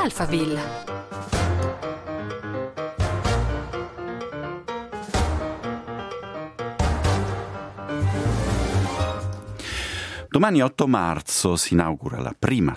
Alphaville. Domani 8 marzo si inaugura la prima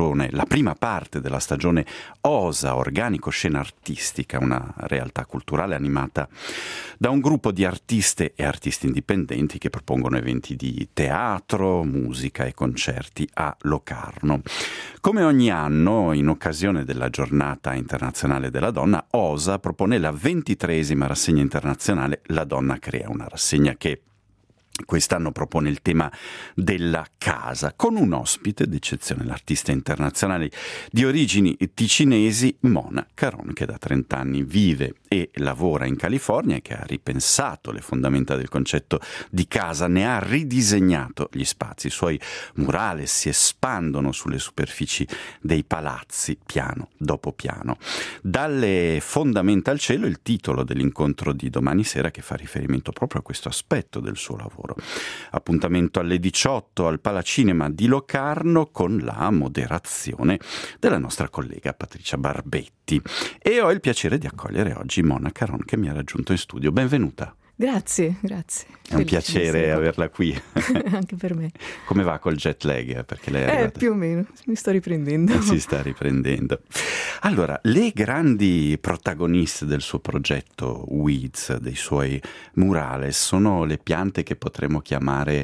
parte della stagione OSA, Organico Scena Artistica, una realtà culturale animata da un gruppo di artiste e artisti indipendenti che propongono eventi di teatro, musica e concerti a Locarno. Come ogni anno, in occasione della Giornata Internazionale della Donna, OSA propone la 23esima rassegna internazionale La Donna Crea, una rassegna che quest'anno propone il tema della casa, con un ospite d'eccezione, l'artista internazionale di origini ticinesi Mona Caron, che da 30 anni vive e lavora in California e che ha ripensato le fondamenta del concetto di casa, ne ha ridisegnato gli spazi. I suoi murales si espandono sulle superfici dei palazzi, piano dopo piano. Dalle fondamenta al cielo, il titolo dell'incontro di domani sera, che fa riferimento proprio a questo aspetto del suo lavoro. Appuntamento alle 18 al Palacinema di Locarno con la moderazione della nostra collega Patricia Barbetti. E ho il piacere di accogliere oggi Mona Caron, che mi ha raggiunto in studio. Benvenuta. Grazie. È un piacere averla qui. Anche per me. Come va col jet lag? Perché lei è arrivata... Più o meno, mi sto riprendendo. Si sta riprendendo. Allora, le grandi protagoniste del suo progetto Weeds, dei suoi murales, sono le piante che potremmo chiamare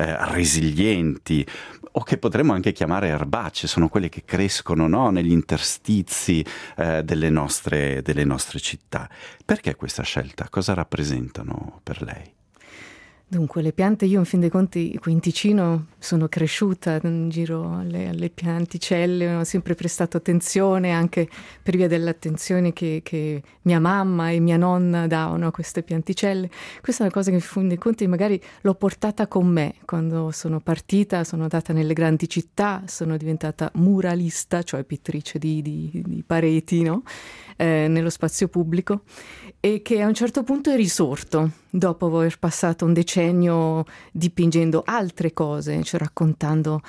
resilienti o che potremmo anche chiamare erbacee, sono quelle che crescono, no, negli interstizi delle nostre città. Perché questa scelta? Cosa rappresentano per lei? Dunque, le piante, io in fin dei conti qui in Ticino sono cresciuta in giro alle pianticelle, ho sempre prestato attenzione anche per via dell'attenzione che mia mamma e mia nonna davano a queste pianticelle. Questa è una cosa che in fin dei conti magari l'ho portata con me quando sono partita, sono andata nelle grandi città, sono diventata muralista, cioè pittrice di pareti, no? Nello spazio pubblico, e che a un certo punto è risorto dopo aver passato un decennio dipingendo altre cose, cioè raccontando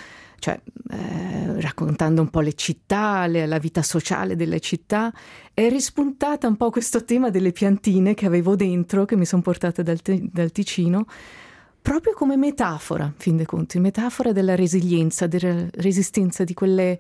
un po' le città, la vita sociale delle città. È rispuntata un po' questo tema delle piantine che avevo dentro, che mi sono portate dal Ticino, proprio come metafora, in fin dei conti, metafora della resilienza, della resistenza di quegli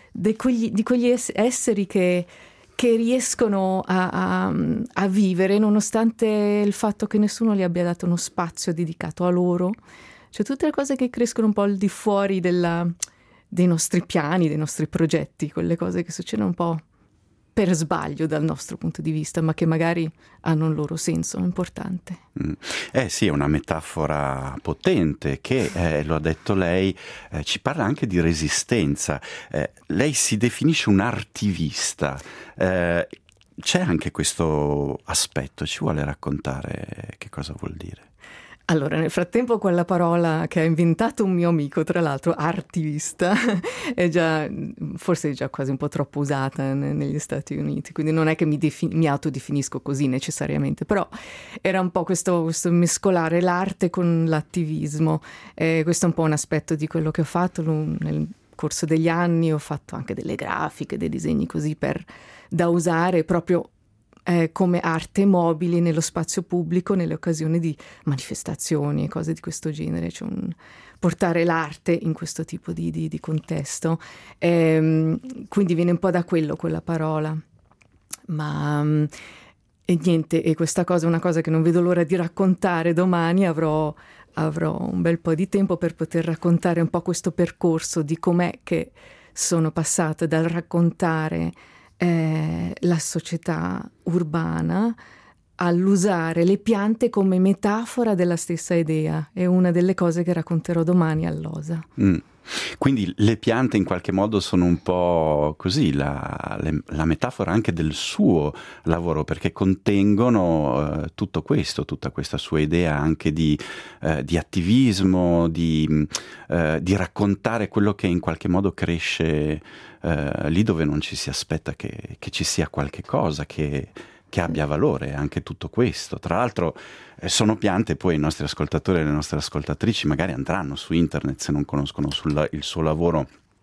esseri che riescono a vivere nonostante il fatto che nessuno gli abbia dato uno spazio dedicato a loro. Cioè tutte le cose che crescono un po' al di fuori dei nostri piani, dei nostri progetti, quelle cose che succedono un po' per sbaglio dal nostro punto di vista, ma che magari hanno un loro senso importante. Sì, è una metafora potente che, lo ha detto lei, ci parla anche di resistenza. Lei si definisce un artivista. C'è anche questo aspetto, ci vuole raccontare che cosa vuol dire? Allora, nel frattempo quella parola che ha inventato un mio amico, tra l'altro artivista, forse è già quasi un po' troppo usata negli Stati Uniti, quindi non è che mi autodefinisco così necessariamente, però era un po' questo mescolare l'arte con l'attivismo. Questo è un po' un aspetto di quello che ho fatto nel corso degli anni. Ho fatto anche delle grafiche, dei disegni così da usare proprio come arte mobili nello spazio pubblico, nelle occasioni di manifestazioni e cose di questo genere, cioè portare l'arte in questo tipo di contesto. Quindi viene un po' da quella parola. E niente, e questa cosa è una cosa che non vedo l'ora di raccontare domani. Avrò un bel po' di tempo per poter raccontare un po' questo percorso di com'è che sono passata dal raccontare la società urbana all'usare le piante come metafora della stessa idea. È una delle cose che racconterò domani all'OSA. Quindi le piante in qualche modo sono un po' così la metafora anche del suo lavoro, perché contengono tutto questo, tutta questa sua idea anche di attivismo, di raccontare quello che in qualche modo cresce lì dove non ci si aspetta che ci sia qualche cosa che abbia valore, anche tutto questo. Tra l'altro sono piante, poi i nostri ascoltatori e le nostre ascoltatrici magari andranno su internet, se non conoscono il suo lavoro,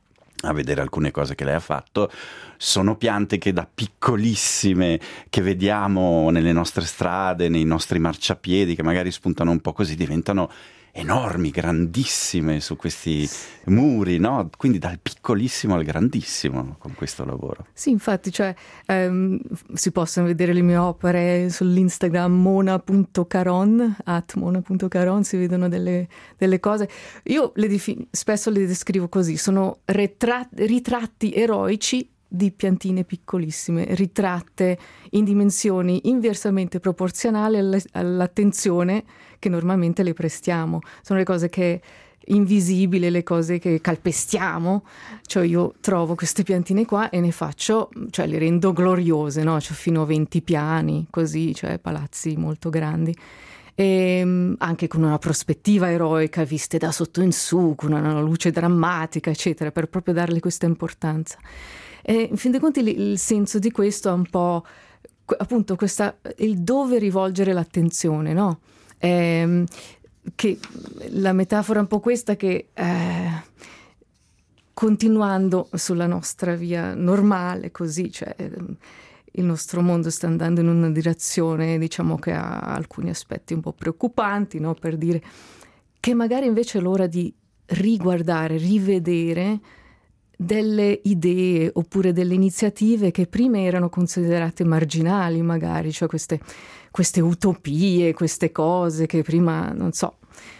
a vedere alcune cose che lei ha fatto. Sono piante che da piccolissime, che vediamo nelle nostre strade, nei nostri marciapiedi, che magari spuntano un po' così, diventano enormi, grandissime su questi muri, no? Quindi dal piccolissimo al grandissimo con questo lavoro. Sì, infatti, cioè, si possono vedere le mie opere sull'Instagram mona.caron, @mona.caron, si vedono delle cose. Io spesso le descrivo così, sono ritratti eroici di piantine piccolissime, ritratte in dimensioni inversamente proporzionali all'attenzione che normalmente le prestiamo. Sono le cose che invisibili, le cose che calpestiamo. Cioè io trovo queste piantine qua e ne faccio, cioè le rendo gloriose, no? Cioè fino a 20 piani, così, cioè palazzi molto grandi. E anche con una prospettiva eroica, viste da sotto in su, con una luce drammatica, eccetera, per proprio darle questa importanza. E in fin dei conti il senso di questo è un po' appunto il dove rivolgere l'attenzione, no? Che la metafora è un po' questa, che continuando sulla nostra via normale, così, cioè il nostro mondo sta andando in una direzione, diciamo, che ha alcuni aspetti un po' preoccupanti, no? Per dire che magari invece è l'ora di riguardare, rivedere delle idee oppure delle iniziative che prima erano considerate marginali, magari, cioè queste utopie, queste cose che prima, non so,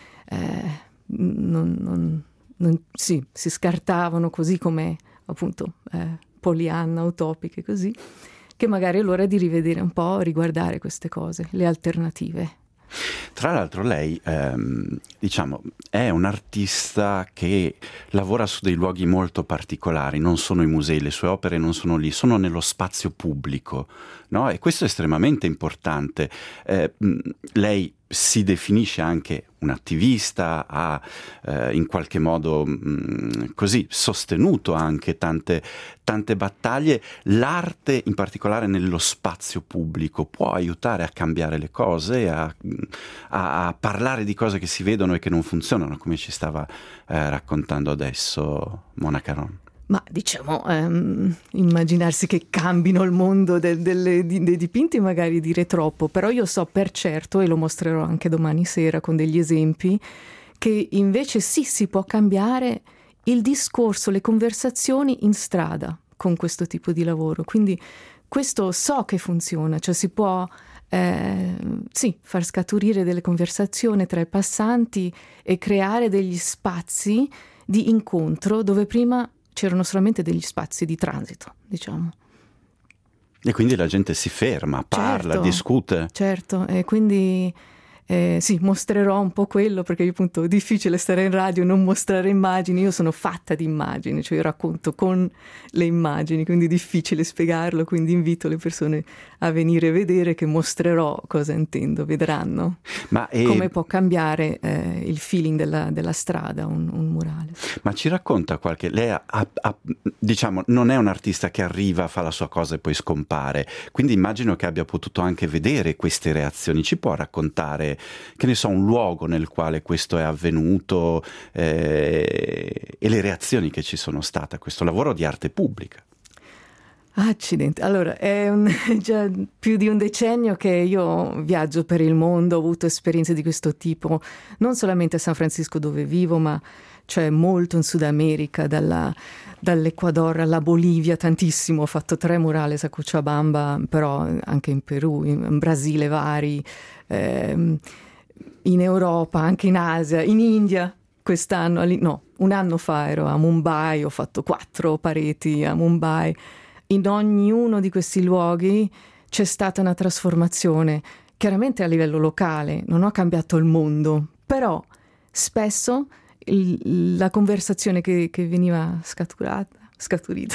si scartavano così come appunto Pollyanna, utopiche, così, che magari è l'ora di rivedere un po', riguardare queste cose, le alternative. Tra l'altro lei, diciamo, è un artista che lavora su dei luoghi molto particolari, non sono i musei, le sue opere non sono lì, sono nello spazio pubblico, no? E questo è estremamente importante. Lei si definisce anche un attivista, ha in qualche modo così sostenuto anche tante battaglie. L'arte, in particolare nello spazio pubblico, può aiutare a cambiare le cose, a parlare di cose che si vedono e che non funzionano, come ci stava raccontando adesso Mona Caron. Ma diciamo, immaginarsi che cambino il mondo dei dipinti magari dire troppo, però io so per certo, e lo mostrerò anche domani sera con degli esempi, che invece sì, si può cambiare il discorso, le conversazioni in strada con questo tipo di lavoro. Quindi questo so che funziona, cioè si può sì, far scaturire delle conversazioni tra i passanti e creare degli spazi di incontro dove prima c'erano solamente degli spazi di transito, diciamo. E quindi la gente si ferma, parla, certo, discute. Certo, e quindi sì, mostrerò un po' quello, perché appunto è difficile stare in radio e non mostrare immagini. Io sono fatta di immagini, cioè io racconto con le immagini, quindi è difficile spiegarlo, quindi invito le persone a venire a vedere, che mostrerò cosa intendo, vedranno come può cambiare il feeling della strada un murale. Ma ci racconta qualche... Lei diciamo, non è un artista che arriva, fa la sua cosa e poi scompare, quindi immagino che abbia potuto anche vedere queste reazioni. Ci può raccontare, che ne so, un luogo nel quale questo è avvenuto e le reazioni che ci sono state a questo lavoro di arte pubblica? Accidenti, allora è già più di un decennio che io viaggio per il mondo, ho avuto esperienze di questo tipo, non solamente a San Francisco dove vivo, ma cioè molto in Sud America, dall'Ecuador alla Bolivia, tantissimo. Ho fatto 3 murales a Cochabamba, però anche in Perù, in Brasile vari, in Europa, anche in Asia, in India. Quest'anno, no, un anno fa ero a Mumbai, ho fatto 4 pareti a Mumbai. In ognuno di questi luoghi c'è stata una trasformazione, chiaramente a livello locale, non ho cambiato il mondo, però spesso la conversazione che veniva scaturita,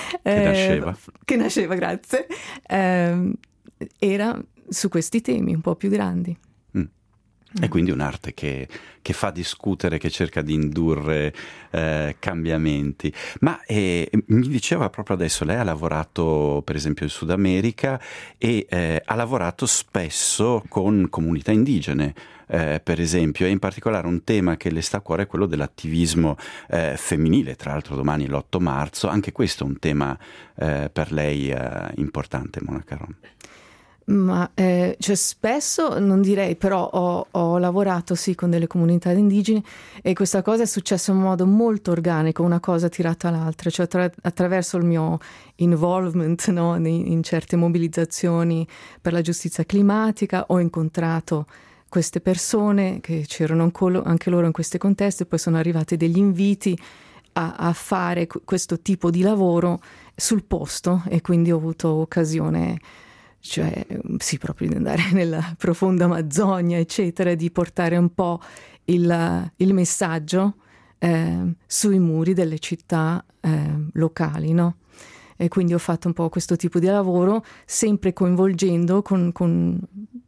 che nasceva, grazie, era su questi temi un po' più grandi. E quindi un'arte che fa discutere, che cerca di indurre cambiamenti. Ma mi diceva proprio adesso, lei ha lavorato per esempio in Sud America e ha lavorato spesso con comunità indigene, per esempio, e in particolare un tema che le sta a cuore è quello dell'attivismo femminile. Tra l'altro domani è l'8 marzo, anche questo è un tema per lei importante, Mona Caron. Ma cioè spesso non direi, però ho lavorato sì con delle comunità indigene e questa cosa è successa in modo molto organico, una cosa tirata all'altra, cioè attraverso il mio involvement, no, in certe mobilizzazioni per la giustizia climatica ho incontrato queste persone che c'erano anche loro in questi contesti, e poi sono arrivati degli inviti a fare questo tipo di lavoro sul posto e quindi ho avuto occasione, cioè sì, proprio di andare nella profonda Amazzonia, eccetera, di portare un po' il messaggio sui muri delle città locali, no? E quindi ho fatto un po' questo tipo di lavoro, sempre coinvolgendo con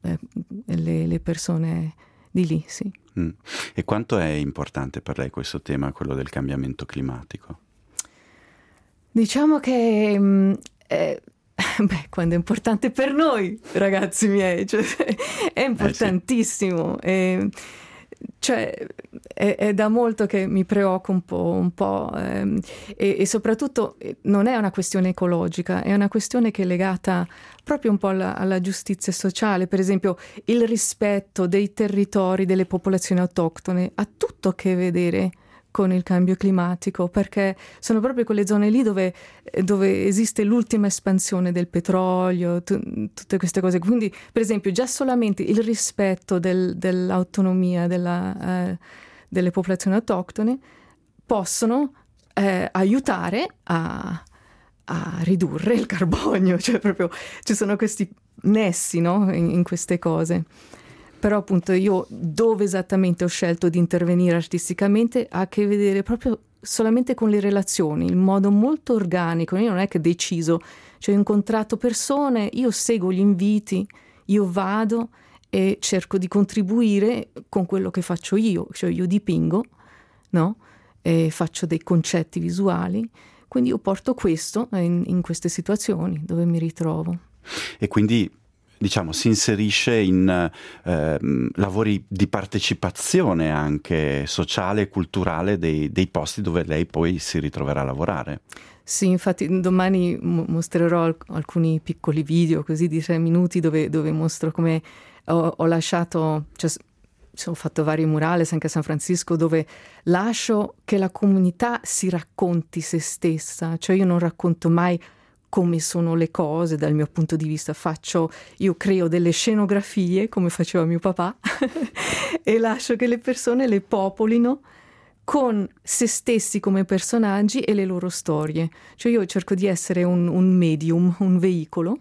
le persone di lì, sì. E quanto è importante per lei questo tema, quello del cambiamento climatico? Diciamo che quando è importante per noi, ragazzi miei, cioè, è importantissimo. Sì. Cioè, è da molto che mi preoccupo un po' e soprattutto non è una questione ecologica, è una questione che è legata proprio un po' alla giustizia sociale. Per esempio, il rispetto dei territori, delle popolazioni autoctone ha tutto a che vedere con il cambio climatico, perché sono proprio quelle zone lì dove esiste l'ultima espansione del petrolio, tutte queste cose. Quindi, per esempio, già solamente il rispetto dell'autonomia delle popolazioni autoctone possono aiutare a ridurre il carbonio, cioè proprio ci sono questi nessi, no, in queste cose. Però appunto io dove esattamente ho scelto di intervenire artisticamente ha a che vedere proprio solamente con le relazioni, in modo molto organico. Io non è che ho deciso, cioè ho incontrato persone, io seguo gli inviti, io vado e cerco di contribuire con quello che faccio io, cioè io dipingo, no? E faccio dei concetti visuali, quindi io porto questo in queste situazioni dove mi ritrovo. E quindi diciamo si inserisce in lavori di partecipazione anche sociale e culturale dei posti dove lei poi si ritroverà a lavorare. Sì, infatti domani mostrerò alcuni piccoli video così di 3 minuti dove mostro come ho lasciato, cioè, ho fatto vari murales anche a San Francisco dove lascio che la comunità si racconti se stessa, cioè io non racconto mai come sono le cose dal mio punto di vista, io creo delle scenografie come faceva mio papà e lascio che le persone le popolino con se stessi come personaggi e le loro storie. Cioè io cerco di essere un medium, un veicolo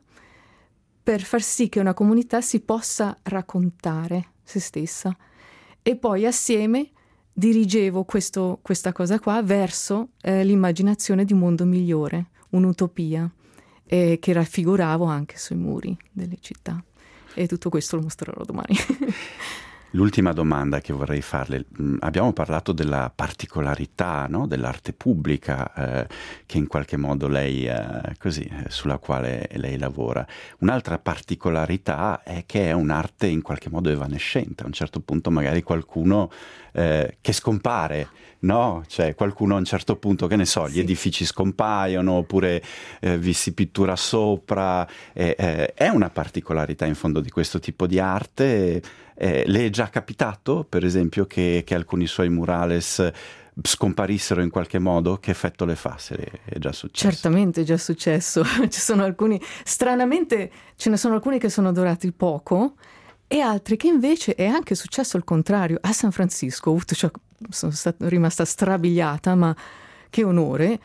per far sì che una comunità si possa raccontare se stessa e poi assieme dirigevo questa cosa qua verso l'immaginazione di un mondo migliore, un'utopia che raffiguravo anche sui muri delle città. E tutto questo lo mostrerò domani. L'ultima domanda che vorrei farle, abbiamo parlato della particolarità, no? Dell'arte pubblica che in qualche modo lei, sulla quale lei lavora. Un'altra particolarità è che è un'arte in qualche modo evanescente. A un certo punto magari qualcuno che scompare, no? Cioè qualcuno a un certo punto, che ne so, gli edifici scompaiono oppure vi si pittura sopra. È una particolarità in fondo di questo tipo di arte. Le è già capitato, per esempio, che alcuni suoi murales scomparissero in qualche modo? Che effetto le fa se è già successo? Certamente è già successo. Ci sono alcuni, stranamente ce ne sono alcuni che sono durati poco e altri che invece è anche successo il contrario. A San Francisco sono rimasta strabiliata, ma che onore,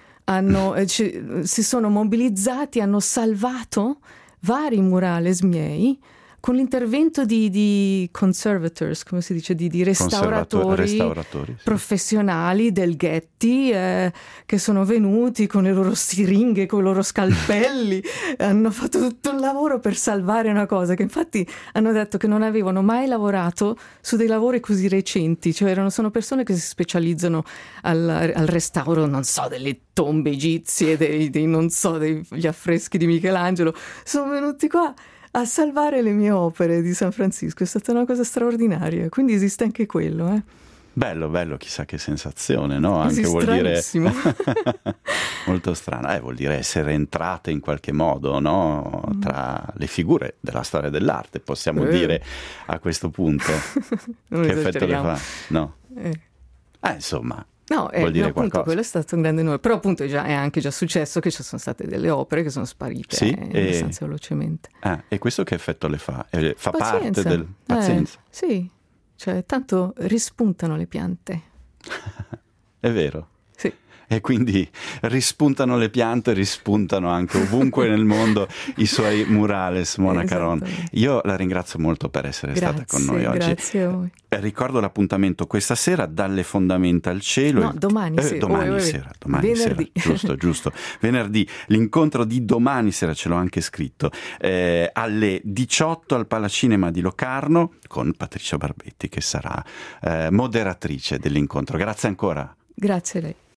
si sono mobilizzati, hanno salvato vari murales miei con l'intervento di conservators, come si dice, di restauratori professionali del Getty, che sono venuti con le loro siringhe, con i loro scalpelli, hanno fatto tutto un lavoro per salvare una cosa che infatti hanno detto che non avevano mai lavorato su dei lavori così recenti, cioè sono persone che si specializzano al restauro, non so, delle tombe egizie, degli affreschi di Michelangelo, sono venuti qua a salvare le mie opere di San Francisco. È stata una cosa straordinaria, quindi esiste anche quello. Bello, chissà che sensazione, no? Anche vuol dire molto strano, vuol dire essere entrate in qualche modo, no? Tra le figure della storia dell'arte, possiamo dire a questo punto. Che effetto le fa? No? Insomma. No, vuol dire appunto qualcosa. Quello è stato un grande nome, però appunto è anche già successo che ci sono state delle opere che sono sparite abbastanza velocemente. E questo che effetto le fa? Fa Pazienza. parte del pazienza? Sì, cioè tanto rispuntano le piante. È vero? Sì. E quindi rispuntano le piante, rispuntano anche ovunque nel mondo i suoi murales, Mona Caron. Io la ringrazio molto per essere stata con noi oggi. Grazie a voi. Ricordo l'appuntamento questa sera, Dalle fondamenta al cielo. No, domani sera. Domani venerdì. Sera. Giusto. Venerdì. L'incontro di domani sera, ce l'ho anche scritto, alle 18 al Palacinema di Locarno con Patricia Barbetti, che sarà moderatrice dell'incontro. Grazie ancora. Grazie a lei.